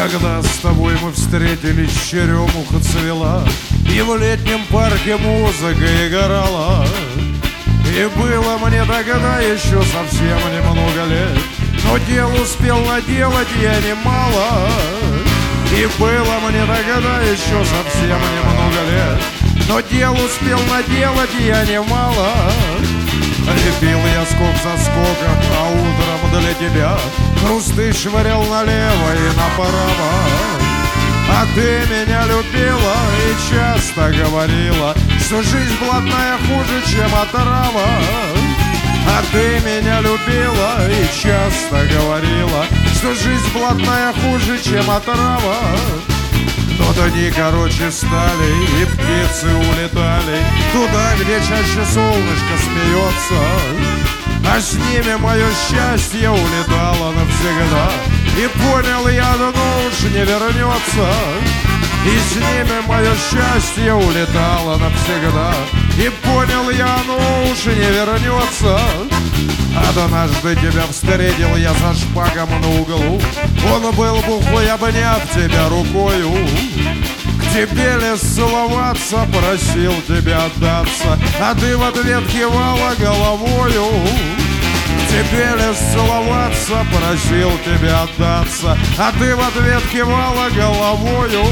Когда с тобой мы встретились, черемуха цвела, и в летнем парке музыка играла. И было мне тогда еще совсем немного лет, но дел успел наделать я немало. И было мне тогда еще совсем немного лет, но дел успел наделать я немало. Лепил я скок за скоком, а утром для тебя хрусты швырял налево и направо. А ты меня любила и часто говорила, что жизнь блатная хуже, чем отрава. А ты меня любила и часто говорила, что жизнь блатная хуже, чем отрава. Но дни короче стали, и птицы улетали туда, где чаще солнышко смеется. А с ними мое счастье улетало навсегда, и понял я, давно уж не вернется. И с ними мое счастье улетало навсегда, и понял я, оно уж не вернется. Однажды тебя встретил я за шпагом на углу, он был бухой, обняв тебя рукою. К тебе лез целоваться, просил тебя отдаться, а ты в ответ кивала головою. К тебе лез целоваться, просил тебя отдаться, а ты в ответ кивала головою.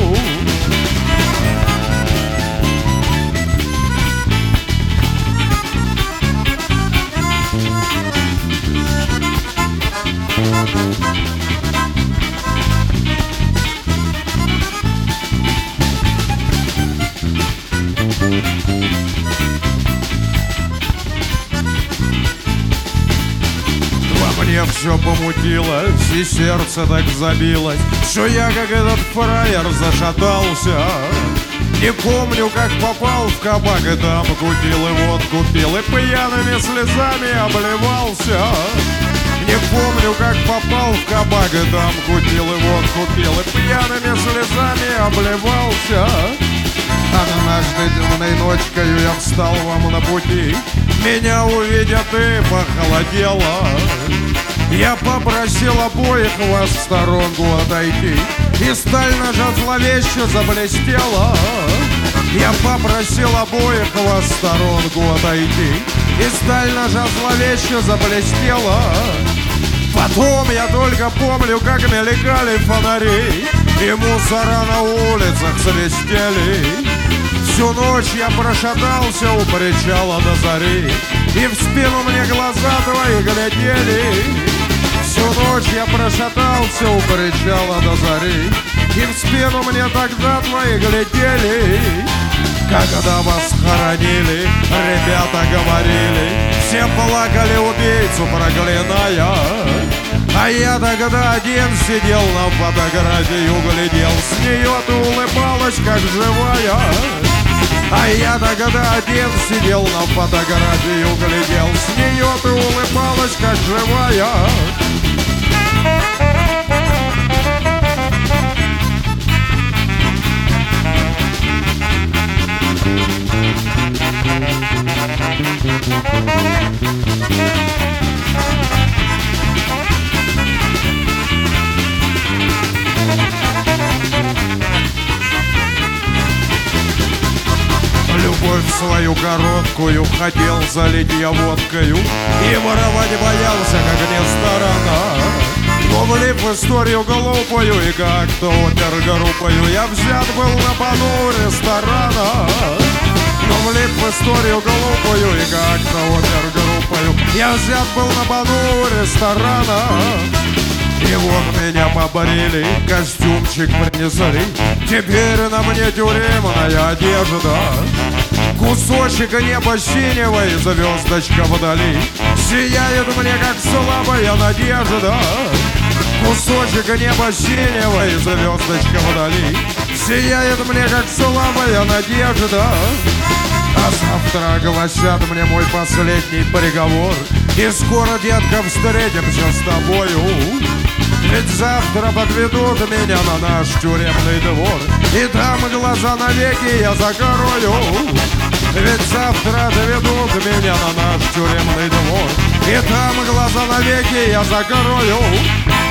Мне все помутилось, и сердце так забилось, что я, как этот фраер, зашатался. Не помню, как попал в кабак, и там кутил и водку пил, и пьяными слезами обливался. Не помню, как попал в кабак, и там кутил и водку пил, и пьяными слезами обливался. Однажды дневной ночкою я встал вам на пути, меня увидя ты похолодела. Я попросил обоих вас в сторонку отойти, и сталь ножа зловеще заблестела. Я попросил обоих вас в сторонку отойти, и сталь ножа зловеще заблестела. Потом я только помню, как мелькали фонари, и мусора на улицах свистели. Всю ночь я прошатался у причала до зари, и в спину мне глаза твои глядели. Всю ночь я прошатался у причала до зари, и в спину мне тогда твои глядели. Когда вас хоронили, ребята говорили, все плакали убийцу проклиная. А я тогда один сидел на фотографию, глядел, с нее ты улыбалась, как живая. А я тогда один сидел на фотографию, глядел, с нее ты улыбалась, как живая. Любовь свою короткую хотел залить я водкою, и воровать боялся, как не сторона. Но влип в историю глупую, и как-то опергруппою я взят был на бону ресторана. Но влип в историю глупую, и как-то опергруппою я взят был на бону ресторана. И вот меня побрили, костюмчик принесли, теперь на мне тюремная одежда. Кусочек неба синего и звездочка вдали сияет мне, как слабая надежда. Кусочек неба синего и звездочка вдали сияет мне, как слабая надежда. А завтра огласят мне мой последний приговор, и скоро, детка, встретимся с тобою. Ведь завтра подведут меня на наш тюремный двор, и там глаза навеки я закрою. Ведь завтра доведут меня на наш тюремный двор, и там глаза навеки я закрою.